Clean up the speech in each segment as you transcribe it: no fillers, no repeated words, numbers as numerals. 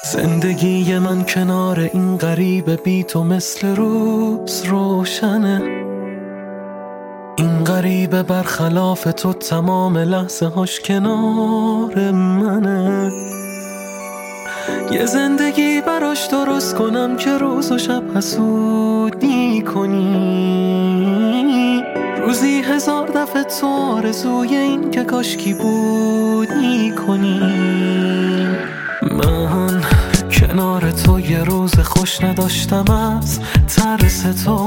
زندگی من کنار این غریبه بی تو مثل روز روشنه. این غریبه برخلاف تو تمام لحظه هاش کنار منه. یه زندگی براش درست کنم که روز و شب حسودی کنی، روزی 1000 دفعه تو آرزوی این که کاشکی بودی کنی. من کنار تو یه روز خوش نداشتم از ترس تو.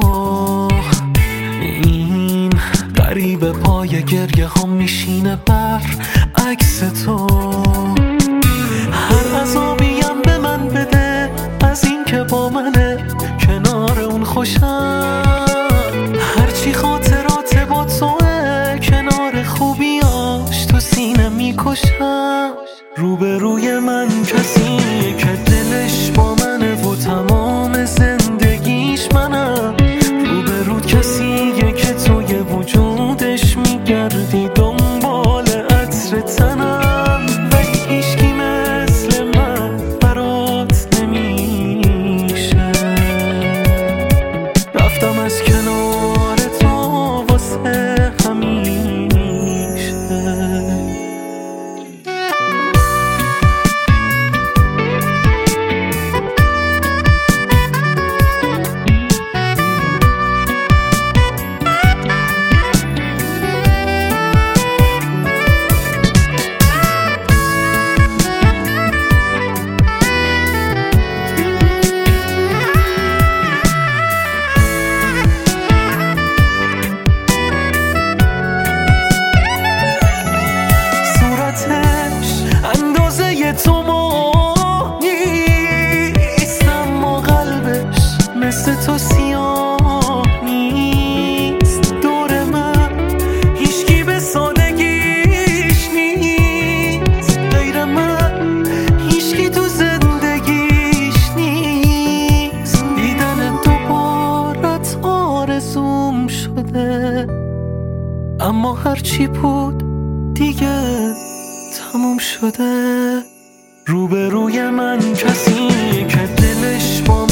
این غریبه پای گریه هم میشینه بر عکس تو. هر عذابیم به من بده از این که با منه، کنار اون خوشم. هرچی خاطرات با توه، کنار خوبیاش تو سینه میکشم. روبروی من کسی که دلش با منه و تمام زندگیش منم. روبرود کسیه که توی وجودش میگردی دنبال عطر تنم. ولی هیچکی مثل من برات نمیشه. رفتم از کنار تو واسه همیشه. اندازه تو ما نیست، اما قلبش مثل تو سیاه نیست. دور من هیچکی به سادگیش نیست، غیر من هیچکی تو زندگیش نیست. دیدن دوبارت آرزوم شده، اما هرچی بود دیگه تموم شده. روبروی من کسی که دلش با